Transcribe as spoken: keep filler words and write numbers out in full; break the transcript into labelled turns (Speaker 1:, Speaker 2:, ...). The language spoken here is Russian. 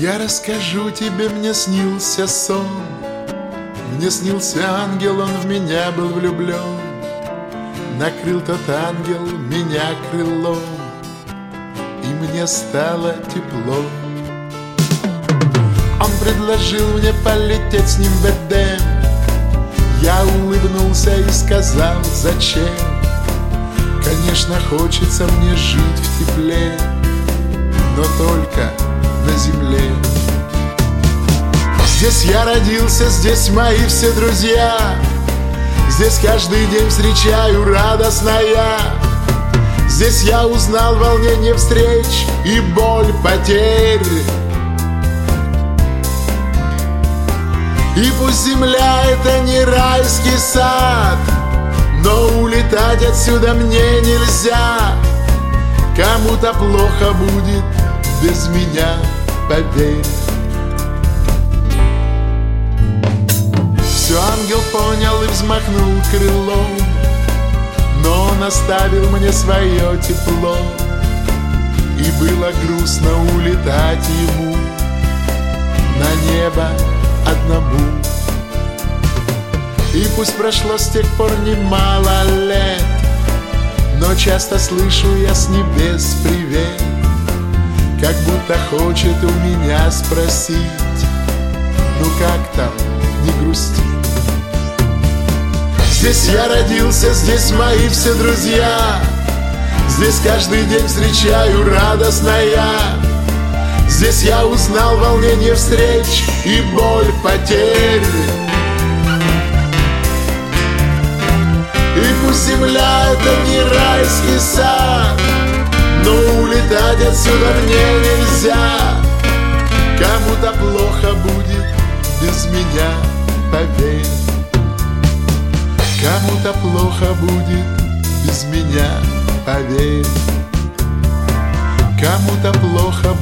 Speaker 1: Я расскажу тебе, мне снился сон. Мне снился ангел, он в меня был влюблен. Накрыл тот ангел меня крылом, и мне стало тепло. Он предложил мне полететь с ним в Эдем. Я улыбнулся и сказал, зачем? Конечно, хочется мне жить в тепле, но только на земле. Здесь я родился, здесь мои все друзья. Здесь каждый день встречаю радостно я. Здесь я узнал волнение встреч и боль потерь. И пусть земля — это не райский сад, но улетать отсюда мне нельзя. Кому-то плохо будет без меня, поверь. Все ангел понял и взмахнул крылом, но он оставил мне свое тепло. И было грустно улетать ему на небо одному. И пусть прошло с тех пор немало лет, но часто слышу я с небес привет, как будто хочет у меня спросить: ну как там, не грусти. Здесь я родился, здесь мои все друзья. Здесь каждый день встречаю радостно я. Здесь я узнал волнение встреч и боль потерь. И пусть земля — это не райский сад, но улетать отсюда мне нельзя. Кому-то плохо будет без меня, поверь. Кому-то плохо будет без меня, поверь. Кому-то плохо